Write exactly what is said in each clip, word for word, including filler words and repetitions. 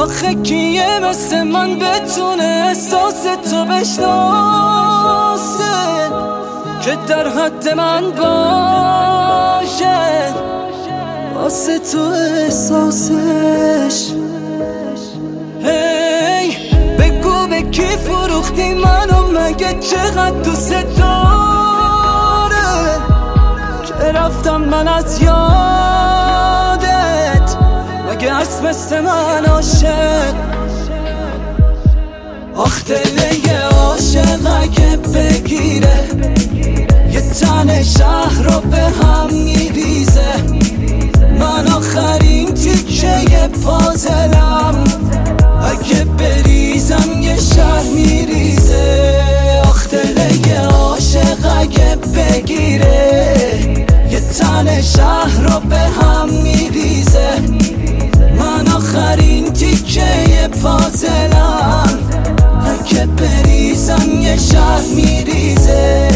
آخه کیه مثل من بتونه احساس تو بشناسه که در حد من باشه واسه تو احساسش. هی بگو به کی فروختی منو، مگه چقدر دوست داره که رفتم من از یادت، مگه هست مثل من عاشق. آخ دل یه عاشق اگه بگیره یه تن شهر رو به هم میریزه، من آخرین تیکه پازلم اگه بریزم یه شهر میریزه. آخ دل یه عاشق اگه بگیره یه تن شهر رو به هم میریزه، من آخرین تیکه پازلم اگه بریزم یه شهر میریزه.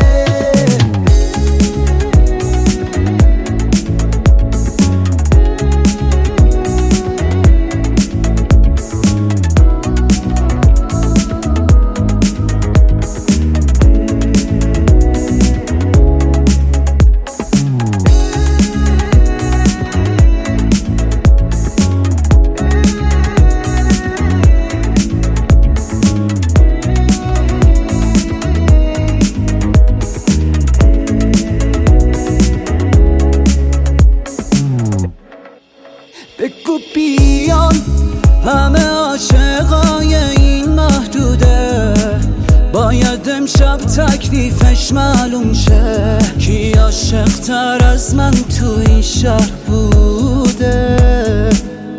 بگو بیان همه عاشقای این محدوده، باید امشب تکلیفش معلوم شه کی عاشق تر از من تو این شهر بوده.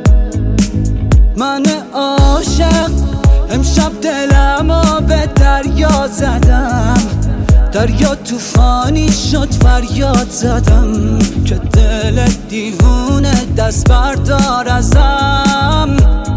من عاشق امشب دلمو به دریا زدم، دریا توفانی شد فریاد زدم که دل دیوونه دست بردار ازم.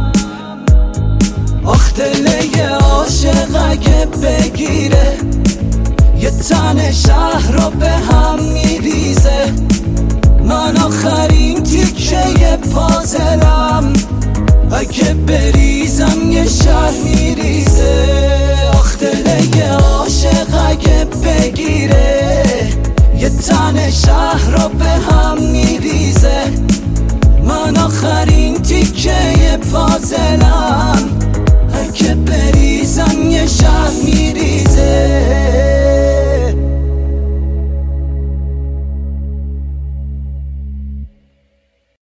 آخ دل یه عاشق اگه بگیره یه تن شهر رو به هم میریزه، من آخرین تیکه پازلم اگه بریزم یه شهر میریزه. آخ دل یه عاشق اگه بگیره یه تن شهر رو به